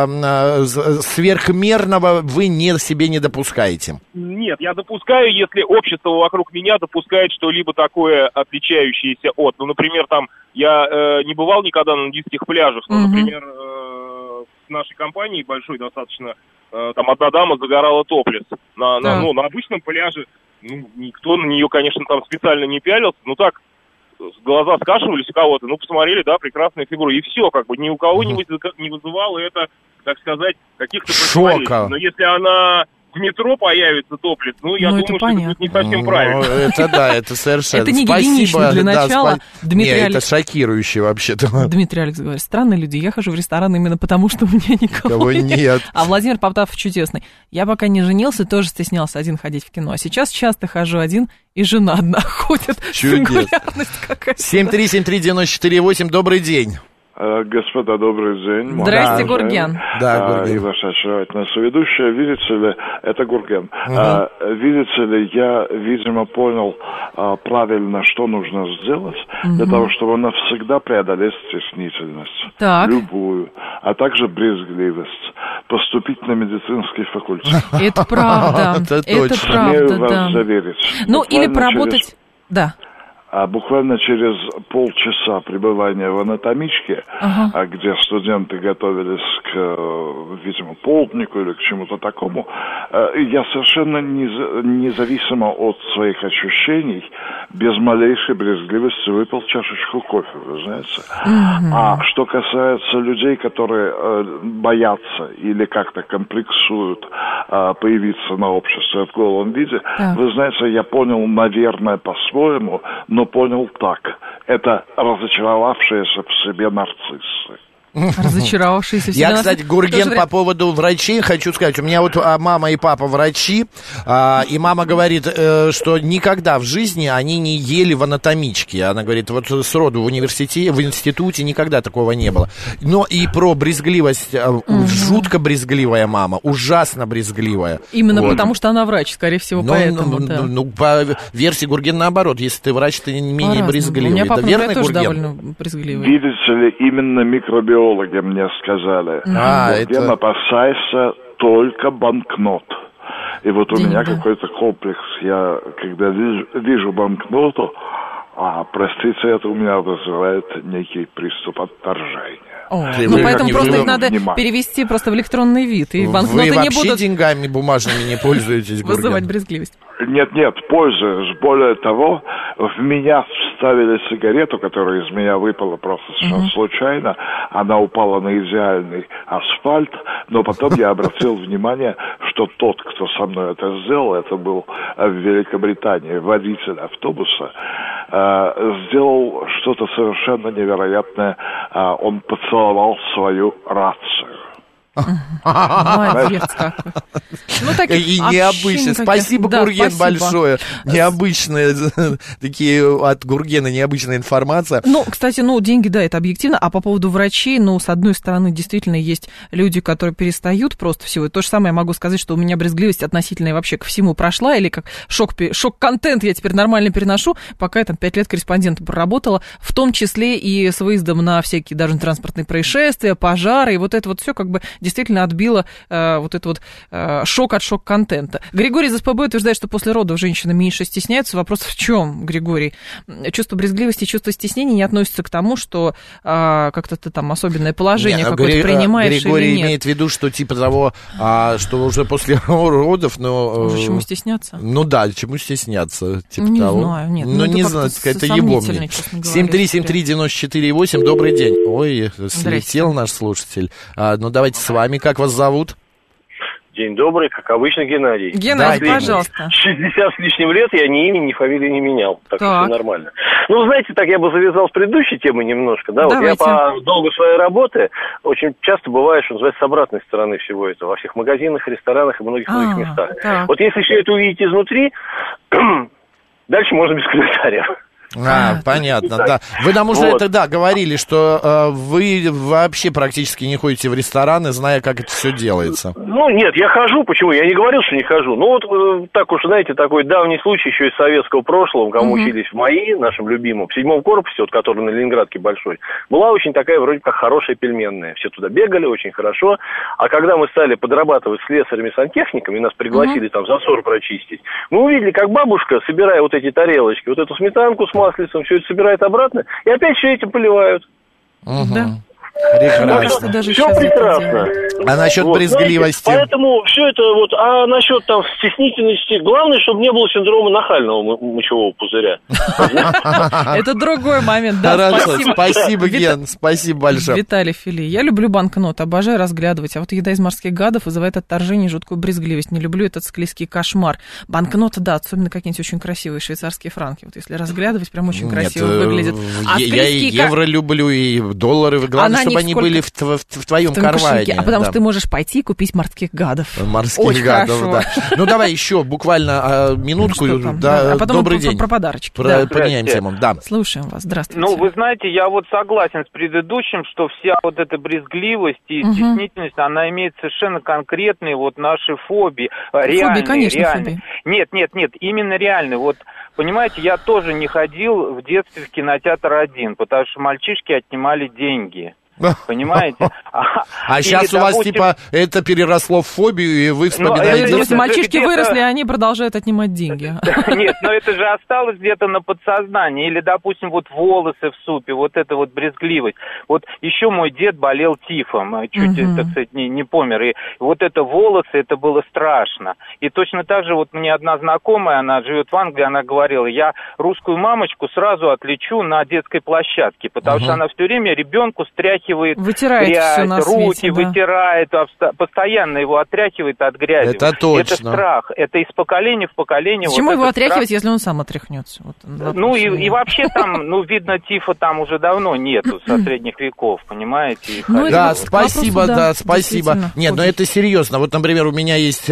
сверхмерного вы себе не допускаете?
Нет, я допускаю, если общество вокруг меня допускает что-либо такое, отличающееся от. Например, там, я не бывал никогда на нудистских пляжах, но, например, в нашей компании, большой достаточно, там одна дама загорала топлес на обычном пляже. Никто на нее, конечно, там специально не пялился, так, глаза скашивались у кого-то, посмотрели, да, прекрасная фигура, и все, как бы, ни у кого не вызывало это, так сказать, каких-то противоречий. Но если она в метро появится топлес, я думаю, что это будет не совсем правильно.
Это совершенно.
Это не гигиенично для начала.
Нет, это шокирующе вообще-то.
Дмитрий Алекс говорит, странные люди, я хожу в ресторан именно потому, что у меня никого нет. А Владимир Поптав чудесный. Я пока не женился, тоже стеснялся один ходить в кино. А сейчас часто хожу один, и жена одна ходит. Сингулярность какая-то.
7373948, добрый день.
Господа, добрый день.
Здрасте, Гурген.
Да, Гурген.
И ваша очаровательная соведущая. Видите ли, это Гурген. Видите ли, я, видимо, понял правильно, что нужно сделать для того, чтобы навсегда преодолеть стеснительность.
Так.
Любую. А также брезгливость. Поступить на медицинский факультет.
Это правда. Это правда,
смею вас заверить.
Или поработать... Да.
Буквально через полчаса пребывания в анатомичке, где студенты готовились к, видимо, полднику или к чему-то такому, я совершенно независимо от своих ощущений, без малейшей брезгливости выпил чашечку кофе, вы знаете. А что касается людей, которые боятся или как-то комплексуют появиться на обществе в голом виде, вы знаете, я понял, наверное, по-своему, но понял так. Это разочаровавшиеся в себе нарциссы.
Разочаровавшиеся.
Я, кстати, Гурген, по поводу врачей хочу сказать. У меня вот мама и папа врачи, и мама говорит, что никогда в жизни они не ели в анатомичке. Она говорит, вот сроду в институте никогда такого не было. Но и про брезгливость, жутко брезгливая мама, ужасно брезгливая.
Именно вот. Потому что она врач, скорее всего, поэтому.
По версии Гурген наоборот, если ты врач, ты менее брезгливый.
У меня папа
верно,
тоже
Гурген?
довольно брезгливый.
Видите ли, именно микробиологи мне сказали, Гурген, опасайся только банкнот. И вот у меня какой-то комплекс. Я, когда вижу банкноту, простите, это у меня вызывает некий приступ отторжения.
Ну, поэтому просто их надо перевести просто в электронный вид. И банкноты
Вы
не
вообще
будут
деньгами бумажными не пользуетесь, Гурген?
вызывать брезгливость.
Нет, пользуюсь. Более того, в меня вставили сигарету, которая из меня выпала просто совершенно случайно. Она упала на идеальный асфальт, но потом я обратил внимание, что тот, кто со мной это сделал, это был в Великобритании водитель автобуса, сделал что-то совершенно невероятное. Он поцеловал свою рацию.
Молодец какой.
И необычно. Спасибо, Гурген, большое. Необычные такие от Гургена необычная информация.
Ну, кстати, деньги, да, это объективно. А по поводу врачей, с одной стороны, действительно есть люди, которые перестают просто всего. И то же самое я могу сказать, что у меня брезгливость относительно вообще ко всему прошла, или как шок-контент я теперь нормально переношу, пока я там 5 лет корреспондентом проработала, в том числе и с выездом на всякие даже транспортные происшествия, пожары, и вот это вот все как бы действительно отбило вот этот вот шок от шок-контента. Григорий из СПБ утверждает, что после родов женщины меньше стесняются. Вопрос в чем, Григорий? Чувство брезгливости и чувство стеснения не относятся к тому, что как-то ты там особенное положение какое-то принимаешь
Григорий
или нет.
имеет в виду, что типа того, что уже после родов,
Уже чему стесняться?
Ну да, чему стесняться, типа
не
того.
Знаю, нет.
Не знаю, это его мне. 7373948, добрый день. Ой, слетел наш слушатель. Давайте с вами, как вас зовут?
День добрый, как обычно, Геннадий.
Геннадий, пожалуйста.
60 с лишним лет я ни имени, ни фамилии не менял. Так что все нормально. Знаете, так я бы завязал с предыдущей темы немножко. Да? Вот я по долгу своей работы очень часто бываю, что называется, с обратной стороны всего этого. Во всех магазинах, ресторанах и многих других местах. Так. Вот если все это увидеть изнутри, дальше можно без комментариев.
Понятно, да. Вы нам уже это, говорили, что вы вообще практически не ходите в рестораны, зная, как это все делается.
Нет, я хожу, почему? Я не говорил, что не хожу. Так уж, знаете, такой давний случай еще из советского прошлого, кому учились в МАИ, нашем любимом, в 7-м корпусе, который на Ленинградке большой, была очень такая, вроде как, хорошая пельменная. Все туда бегали, очень хорошо. А когда мы стали подрабатывать слесарями-сантехниками, нас пригласили там засор прочистить, мы увидели, как бабушка, собирая вот эти тарелочки, вот эту сметанку с маслицем, все это собирает обратно, и опять все этим поливают.
Да.
Прекрасно.
Все прекрасно.
А насчет брезгливости?
Поэтому все это а насчет там стеснительности, главное, чтобы не было синдрома нахального мочевого пузыря.
Это другой момент, да.
Хорошо, спасибо, Ген, спасибо большое.
Виталий Фили, я люблю банкноты, обожаю разглядывать, а вот еда из морских гадов вызывает отторжение и жуткую брезгливость. Не люблю этот склизкий кошмар. Банкноты, да, особенно какие-нибудь очень красивые швейцарские франки. Вот если разглядывать, прям очень красиво выглядят.
Я и евро люблю, и доллары. Главное, чтобы они были в твоем кармане.
Потому что ты можешь пойти и купить морских гадов.
Морских гадов, да. Давай еще буквально минутку.
А потом
добрый день.
Про подарочки.
Поменяем тему. Да.
Слушаем вас. Здравствуйте.
Вы знаете, я согласен с предыдущим, что вся вот эта брезгливость и стеснительность, она имеет совершенно конкретные наши фобии.
Фобии, конечно, фобии.
Нет, именно реальные. Понимаете, я тоже не ходил в детстве в кинотеатр один, потому что мальчишки отнимали деньги. Понимаете?
А сейчас у вас, это переросло в фобию, и вы вспоминаете...
Если мальчишки выросли, они продолжают отнимать деньги.
Нет, но это же осталось где-то на подсознании. Или, допустим, волосы в супе, эта брезгливость. Еще мой дед болел тифом, чуть, так сказать, не помер. И это волосы, это было страшно. И точно так же мне одна знакомая, она живет в Англии, она говорила, я русскую мамочку сразу отличу на детской площадке, потому что она все время ребенку стряхивает отряхивает
вытирает
грязь,
всё на свете,
руки вытирает, постоянно его отряхивает от грязи.
Это точно.
Это страх, это из поколения в поколение.
Почему его отряхивать,
страх.
если он сам отряхнется? Вот,
и вообще там, видно, тифа там уже давно нету, со средних веков, понимаете?
Да, спасибо, спасибо. Нет, но это серьезно. Вот, например, у меня есть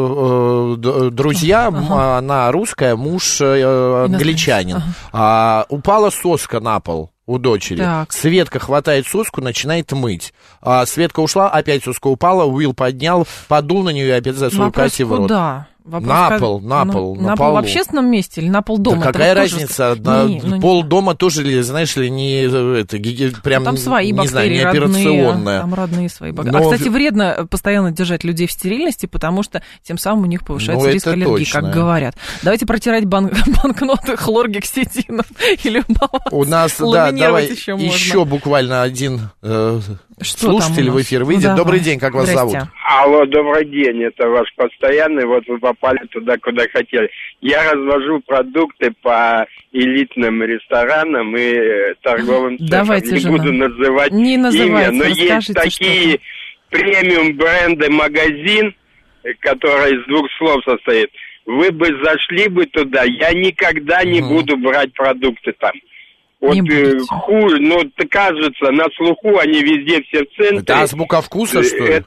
друзья, она русская, муж англичанин. Упала соска на пол у дочери. Так. Светка хватает соску, начинает мыть. Светка ушла, опять соска упала, Уилл поднял, подул на нее и опять засунул Кате в рот.
Куда?
На пол, на полу.
В общественном месте или на пол дома?
Да какая разница? Пол дома тоже, знаешь ли, не прям,
там свои
не знаю, не
родные,
операционная.
Там родные свои бактерии. Кстати, вредно постоянно держать людей в стерильности, потому что тем самым у них повышается риск аллергии, как говорят. Давайте протирать банкноты хлоргексидином или
у нас, давай еще буквально один слушатель в эфир выйдет. Добрый день, как вас зовут?
Алло, добрый день, это ваш постоянный, вот вы попали туда, куда хотели. Я развожу продукты по элитным ресторанам и торговым центрам. Не буду называть имя, но есть такие премиум-бренды магазин, который из 2 слов состоит. Вы бы зашли бы туда, я никогда не буду брать продукты там. Вот хуже, кажется, на слуху они везде все в центре.
Это азбука вкуса, что ли?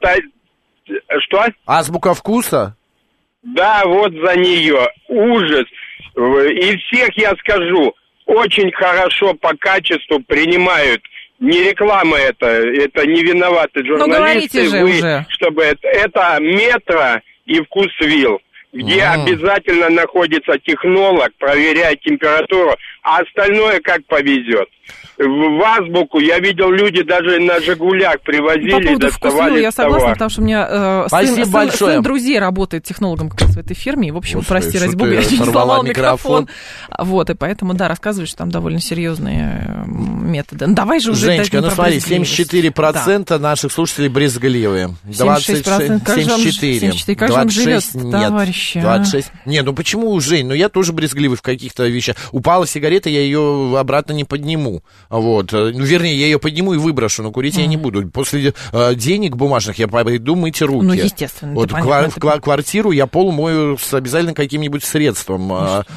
Что?
Азбука вкуса?
Да, вот за нее. Ужас. И всех, я скажу, очень хорошо по качеству принимают. Не реклама это не виноваты журналисты.
Ну, говорите же уже.
Чтобы это Метро и Вкусвилл, где обязательно находится технолог, проверяет температуру, а остальное как повезет. В азбуку я видел, люди даже на «Жигулях» привозили,
доставали
Вкусвилла,
я согласна, потому что у меня сын друзей работает технологом как раз в этой фирме. И, в общем, прости, ради бога, я чуть не сломал микрофон. Вот, и поэтому, да, рассказывают, что там довольно серьезные методы. Ну, давай же уже...
Женечка, ну смотри, 74% наших слушателей брезгливые.
76%. 74%. Как же он живет, товарищи?
26. Не, ну почему, Жень? Ну я тоже брезгливый в каких-то вещах. Упала сигарета, я ее обратно не подниму. Вот. Ну, вернее, я ее подниму и выброшу, но курить я не буду. После денег бумажных я пойду мыть руки.
Ну, естественно.
Вот в квартиру я пол мою с обязательно каким-нибудь средством,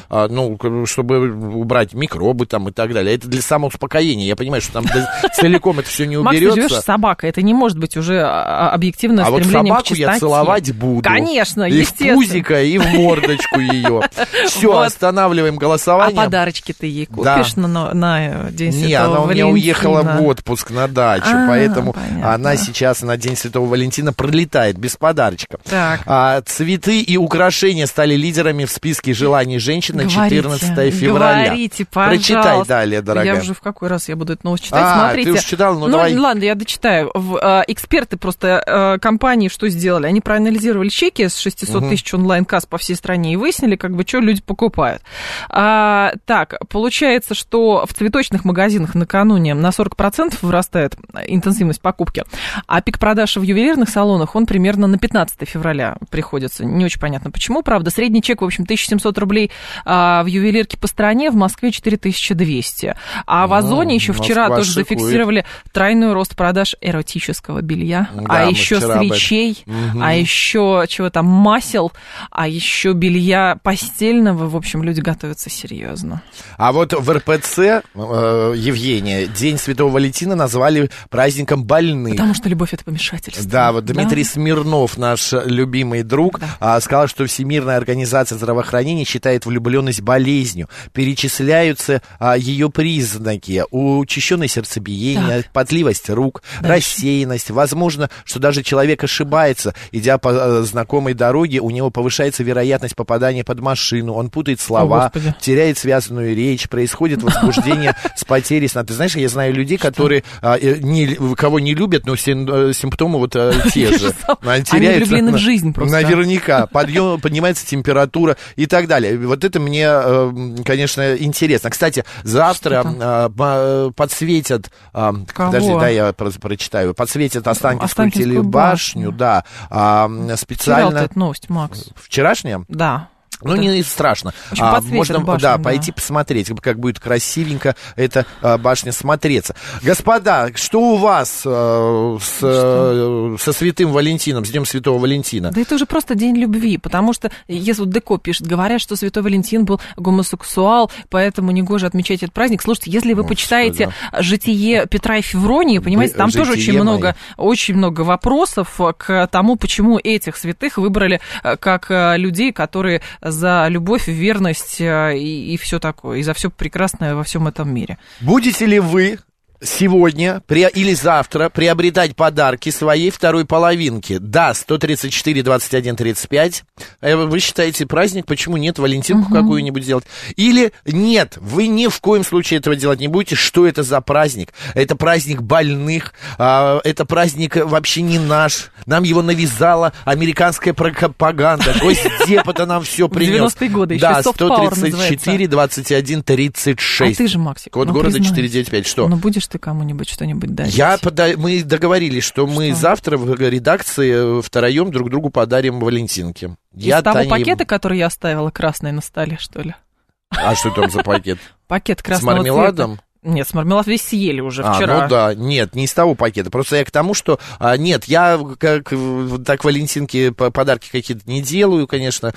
чтобы убрать микробы там и так далее. Это для самоуспокоения. Я понимаю, что там целиком это все не уберется.
Макс, ты живешь с собакой, это не может быть уже объективное стремление к чистоте.
А вот собаку я целовать буду.
Конечно,
и естественно. И в пузико, и в мордочку ее. Все, останавливаем голосование.
А подарочки ты ей купишь на День Святого Валентина?
Не, она у меня уехала в отпуск на дачу, поэтому она сейчас на День Святого Валентина пролетает без подарочка. Цветы и украшения стали лидерами в списке желаний женщин на 14 февраля.
Говорите, пожалуйста.
Прочитай далее, дорогая.
Я уже в какой раз я буду эту новость читать. Смотрите.
Ты уже читала? Ну, давай.
Ладно, я дочитаю. Эксперты просто компании что сделали? Они проанализировали чеки с 600 тысяч онлайн-касс по всей стране и выяснили, что люди покупают. Так, получается, что в цветочных магазинах накануне на 40% вырастает интенсивность покупки, а пик продаж в ювелирных салонах, он примерно на 15 февраля приходится. Не очень понятно почему, правда. Средний чек, в общем, 1700 рублей в ювелирке по стране, в Москве 4200. А в Озоне еще вчера тоже зафиксировали тройной рост продаж эротического белья, а еще свечей, а еще чего там, масел, а еще белья постельного. В общем, люди готовятся серьезно.
А вот в РПЦ, Евгения, День Святого Валентина назвали праздником больных.
Потому что любовь — это помешательство.
Да, вот Дмитрий Смирнов, наш любимый друг, сказал, что Всемирная организация здравоохранения считает влюбленность болезнью. Перечисляются ее признаки: учащенное сердцебиение, потливость рук, рассеянность. Возможно, что даже человек ошибается, идя по знакомой дороге, у него повышается вероятность попадания под машину, он путает слова, теряет связанную речь, происходит возбуждение с потерей сна. Ты знаешь, я знаю людей, которые кого не любят, но симптомы вот те же.
Они влюблены в жизнь просто.
Наверняка. Поднимается температура и так далее. Вот это мне, конечно, интересно. Кстати, завтра подсветят... Подожди, да, я прочитаю. Подсветят Останкинскую телебашню, да. Специально...
Вчера вот эта новость, Макс.
Вчерашняя?
Да.
Ну, не страшно. Можно, пойти посмотреть, как будет красивенько эта башня смотреться. Господа, что у вас со Святым Валентином, с Днем Святого Валентина?
Да это уже просто День любви, потому что, если вот Деко пишет, говорят, что Святой Валентин был гомосексуал, поэтому негоже отмечать этот праздник. Слушайте, если вы почитаете житие Петра и Февронии, понимаете, там тоже очень много вопросов к тому, почему этих святых выбрали как людей, которые за любовь, верность и все такое, и за все прекрасное во всем этом мире.
Будете ли вы сегодня или завтра приобретать подарки своей второй половинке? Да, 134, 21, 35. Вы считаете праздник, почему нет, Валентинку какую-нибудь делать? Или нет, вы ни в коем случае этого делать не будете. Что это за праздник? Это праздник больных, это праздник вообще не наш. Нам его навязала американская пропаганда. Госдеп-то нам все принес.
90-е годы еще.
Да, 134, 21, 36.
А ты же, Максик.
Код города 495. Что?
Ну, будешь ты кому-нибудь что-нибудь дарить?
Мы договорились, что мы завтра в редакции втроем друг другу подарим Валентинки.
Из того пакета, который я оставила, красный на столе, что ли?
А что там за пакет?
Пакет красного цвета.
С мармеладом?
Нет, с мармелад весь съели уже вчера.
Ну да, нет, не из того пакета. Просто я к тому, что... Нет, я так Валентинки подарки какие-то не делаю, конечно.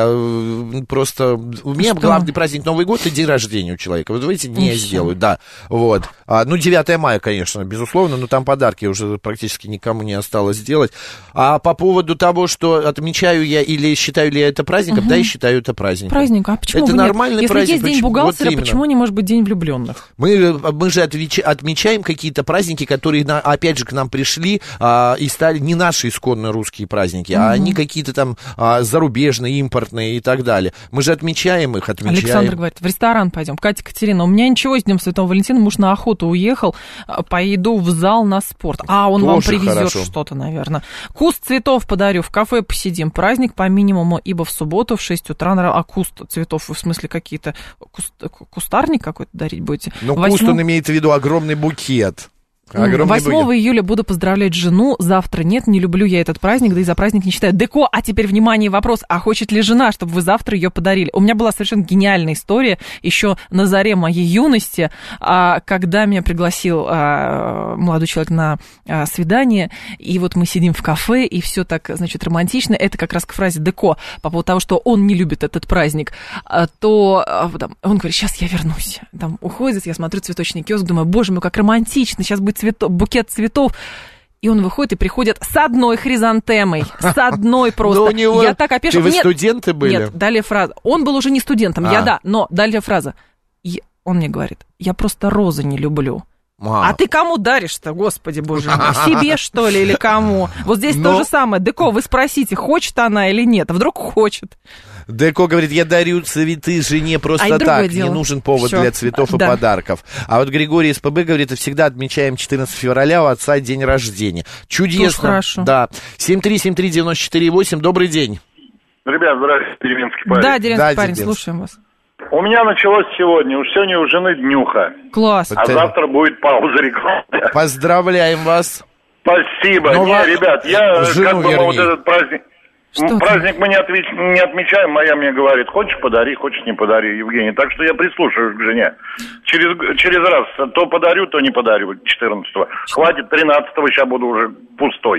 Просто у меня главный праздник Новый год и день рождения у человека. Вот в эти дни я сделаю, да. Вот. 9 мая, конечно, безусловно, но там подарки уже практически никому не осталось сделать. А по поводу того, что отмечаю я или считаю ли я это праздником, да, я считаю это праздником.
Праздник, а почему
это нормальный праздник.
Если есть день бухгалтера, почему не может быть день влюбленных?
Мы же отмечаем какие-то праздники, которые, опять же, к нам пришли и стали не наши исконно русские праздники, а они какие-то там зарубежные, импортные и так далее. Мы же отмечаем их,
Александр говорит, в ресторан пойдем. Катя, Катерина, у меня ничего с Днем Святого Валентина, муж на охоту уехал, поеду в зал на спорт. Он тоже вам привезет что-то, наверное. Куст цветов подарю, в кафе посидим. Праздник по минимуму, ибо в субботу в 6 утра... А куст цветов, вы в смысле какие-то... Кустарник какой-то дарить будете?
Куст, он имеет в виду огромный букет.
8 июля буду поздравлять жену, завтра нет, не люблю я этот праздник, да и за праздник не считаю. Деко, а теперь, внимание, вопрос, а хочет ли жена, чтобы вы завтра ее подарили? У меня была совершенно гениальная история, еще на заре моей юности, когда меня пригласил молодой человек на свидание, и вот мы сидим в кафе, и все так, значит, романтично, это как раз к фразе Деко, по поводу того, что он не любит этот праздник, то он говорит, сейчас я вернусь, там уходит, я смотрю цветочный киоск, думаю, боже мой, как романтично, сейчас будет букет цветов. И он выходит и приходит с одной хризантемой. С одной просто. Я так опешила.
Вы студенты были?
Нет, далее фраза. Он был уже не студентом, но далее фраза. Он мне говорит, я просто розы не люблю. А ты кому даришь-то, господи боже мой? Себе, что ли, или кому? Вот здесь то же самое. Деко, вы спросите, хочет она или нет. А вдруг хочет?
Деко говорит, я дарю цветы жене просто так, не нужен повод для цветов и подарков. А вот Григорий из ПБ говорит, всегда отмечаем 14 февраля, у отца день рождения. Чудесно.
Хорошо.
Да. 7373948, добрый день.
Ребят, здравствуйте, деревенский парень.
Да, деревенский парень, слушаем вас.
У меня началось сегодня, уж сегодня у жены днюха.
Класс.
Завтра будет пауза рекламы.
Поздравляем вас.
Спасибо. Ребят, я вот этот праздник... Праздник мы не отмечаем, моя мне говорит, хочешь подари, хочешь не подари, Евгений. Так что я прислушаюсь к жене. Через раз то подарю, то не подарю 14-го. Хватит 13-го, сейчас буду уже пустой.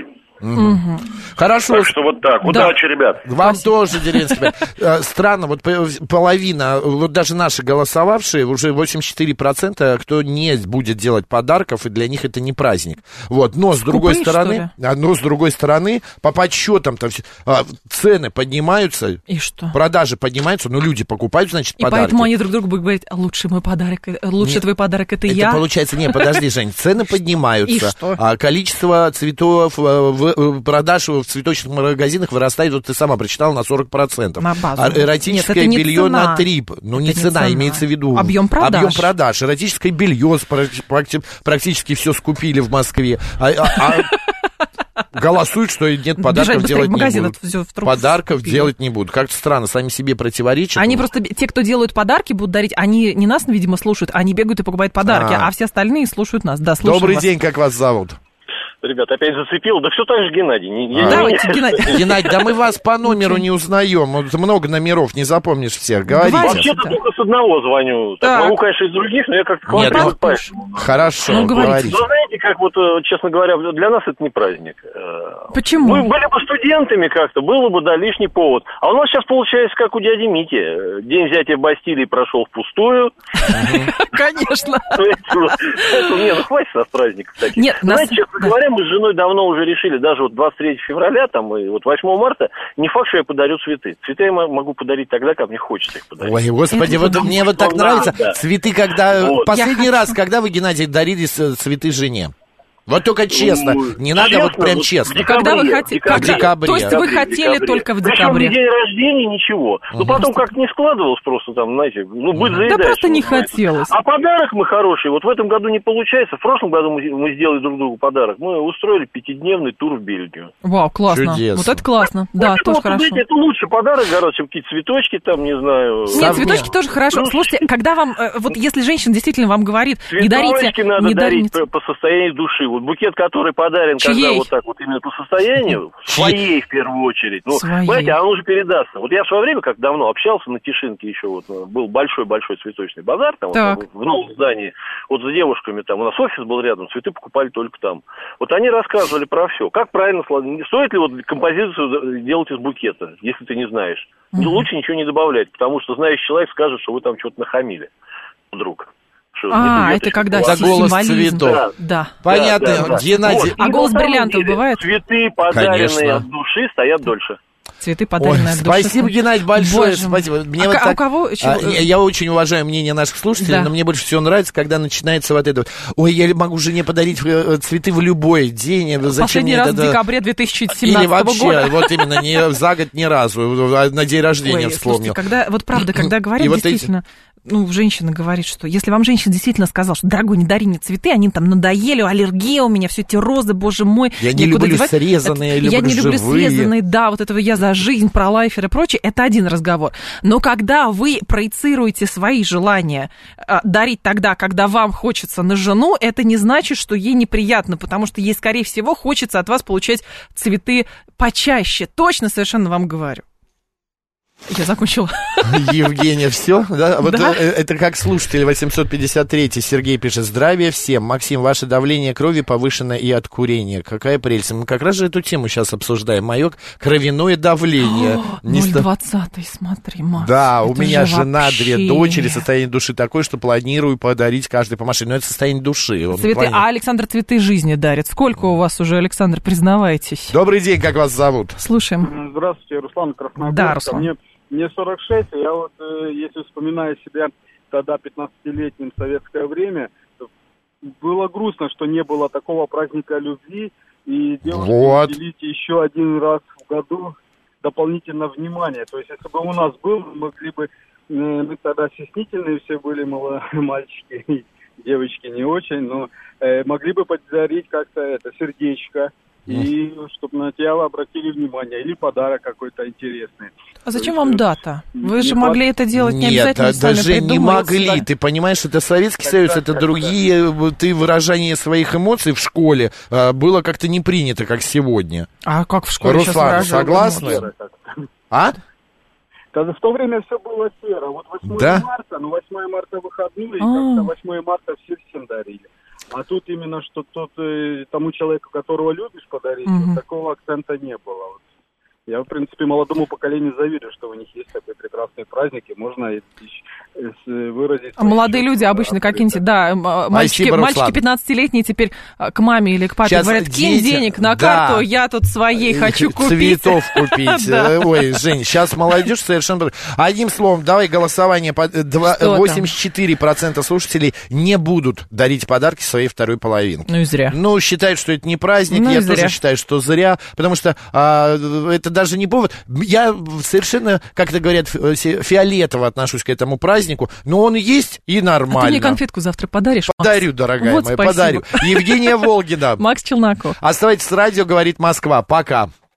Хорошо.
Так что вот так. Удачи, ребят.
Вам тоже, деревенский. Странно, вот половина, вот даже наши голосовавшие, уже 84%, кто не будет делать подарков, и для них это не праздник. Вот, но с другой стороны, по подсчетам-то цены поднимаются,
и что?
Продажи поднимаются, но люди покупают, значит,
и
подарки.
И поэтому они друг другу будут говорить, лучший мой подарок, твой подарок, это я.
Это получается, подожди, Жень, цены поднимаются, количество цветов продаж в цветочных магазинах вырастает, вот ты сама прочитала, на 40%.
На базу.
А эротическое белье на 3%. Ну, не цена, имеется в виду.
Объем продаж.
Эротическое белье практически все скупили в Москве. Голосуют, что нет, подарков делать не будут. Подарков делать не будут. Как-то странно, сами себе противоречат.
Они просто, те, кто делают подарки, будут дарить, они не нас, видимо, слушают, они бегают и покупают подарки, а все остальные слушают нас. Да, слушаем
Добрый
вас.
день, как вас зовут?
Ребят, опять зацепил. Да все так же, Геннадий.
Давайте, Геннадий.
Геннадий, да мы вас по номеру не узнаем. Много номеров, не запомнишь всех. Говорите.
Вообще-то только с одного звоню. Так, могу, конечно, из других, но я как-то к вам привыкаюсь.
Хорошо, говорите.
Ну, знаете, как вот, честно говоря, для нас это не праздник.
Почему?
Мы были бы студентами как-то, было бы, да, лишний повод. А у нас сейчас получается, как у дяди Мити. День взятия Бастилии прошел впустую.
Конечно.
Не, ну хватит нас праздников таких.
Нет,
знаете, честно говоря, мы с женой давно уже решили, даже вот 23 февраля, там, и вот 8 марта, не факт, что я подарю цветы. Цветы я могу подарить тогда, когда мне хочется их подарить.
Ой, господи, вот мне вот так нравится. Цветы, когда... Последний раз, когда вы, Геннадий, дарили цветы жене? Вот только честно, не надо вот прям честно.
Когда вы хотите? В декабре. То есть вы хотели только в декабре?
Причем день рождения, ничего. Но потом как-то не складывалось просто там, знаете, ну, быть заедать.
Да просто не хотелось.
А подарок мы хороший. Вот в этом году не получается. В прошлом году мы сделали друг другу подарок. Мы устроили 5-дневный тур в Бельгию.
Вау, классно.
Чудесно.
Вот это классно. Да,
вот,
тоже хорошо.
Знаете, это лучше подарок гораздо, чем какие-то цветочки там, не знаю.
Нет, цветочки тоже хорошо. Слушайте, когда вам, вот если женщина действительно вам говорит, не дарите...
Цветочки надо дарить по состоянию души. Вот букет, который подарен, когда вот так вот именно по состоянию, своей в первую очередь. Ну, понимаете, оно уже передастся. Вот я в свое время, как давно общался на Тишинке еще, вот был большой-большой цветочный базар там, вот, в новом здании, вот за девушками там, у нас офис был рядом, цветы покупали только там. Вот они рассказывали про все. Как правильно, стоит ли вот композицию делать из букета, если ты не знаешь. Ну, лучше ничего не добавлять, потому что знающий человек скажет, что вы там что-то нахамили вдруг.
Это когда
голос цветов.
Да.
Понятно, да. Геннадий.
А голос бриллиантов бывает?
Цветы, подаренные от души, стоят дольше.
Цветы, подаренные от души.
Спасибо, Геннадий, большое. Спасибо. Мне вот так,
у кого еще?
Я очень уважаю мнение наших слушателей, но мне больше всего нравится, когда начинается вот это. Ой, я могу жене подарить цветы в любой день.
Последний раз в декабре 2017 года.
Или вообще, вот именно, не за год ни разу, на день рождения вспомнил.
Слушайте, вот правда, когда говорят действительно... Ну, женщина говорит, что если вам женщина действительно сказала, что, дорогой, не дари мне цветы, они там надоели, аллергия у меня, все эти розы, боже мой.
Я не люблю срезанные,
я не люблю срезанные, да, вот этого я за жизнь, про лайфер и прочее, это один разговор. Но когда вы проецируете свои желания дарить тогда, когда вам хочется на жену, это не значит, что ей неприятно, потому что ей, скорее всего, хочется от вас получать цветы почаще. Точно совершенно вам говорю. Я закончила.
Евгения, все? Да? Вот да? Это как слушатель 853-й Сергей пишет. Здравия всем. Максим, ваше давление крови повышено и от курения. Какая прелесть. Мы как раз же эту тему сейчас обсуждаем. Мое кровяное давление.
0,20, смотри, Макс.
Да, у меня жена, вообще... 2 дочери. Состояние души такое, что планирую подарить каждой по машине. Но это состояние души.
Цветы. А Александр цветы жизни дарит. Сколько у вас уже, Александр, признавайтесь?
Добрый день, как вас зовут?
Слушаем.
Здравствуйте, Руслан Красногорск.
Да, Руслан.
Мне 46, и я вот, если вспоминаю себя тогда 15-летним в советское время, было грустно, что не было такого праздника любви, и девушки уделить еще один раз в году дополнительно внимание. То есть, если бы у нас был, мы могли бы, мы тогда стеснительные все были, мальчики и девочки не очень, но могли бы подарить как-то это сердечко. И чтобы на тебя обратили внимание, или подарок какой-то интересный.
А зачем вам дата? Вы же могли это делать не обязательно.
Нет, даже не могли. Ты понимаешь, это Советский Союз, это другие, ты выражение своих эмоций в школе было как-то не принято, как сегодня.
А как в школе
Руслан, согласны? А?
В то время все было серо. Вот 8 марта, 8 марта выходной, и как-то 8 марта все всем дарили. А тут именно, что тому человеку, которого любишь, подарить, вот такого акцента не было. Вот. Я, в принципе, молодому поколению завидую, что у них есть такой прекрасный праздник, и можно выразить...
Молодые люди обычно какие-нибудь, да, мальчики 15-летние теперь к маме или к папе сейчас говорят, кинь денег на карту, я тут своей хочу купить.
Цветов купить. Ой, Жень, сейчас молодежь совершенно... Одним словом, давай голосование. 84% слушателей не будут дарить подарки своей второй половинке.
Ну и зря.
Ну, считают, что это не праздник, я тоже считаю, что зря, потому что это даже не повод. Я совершенно, как это говорят, фиолетово отношусь к этому празднику, но он есть и нормально.
А ты мне конфетку завтра подаришь,
Подарю, дорогая
вот
моя,
спасибо.
подарю. Евгения Волгина.
Макс Челноков.
Оставайтесь с радио, говорит Москва. Пока.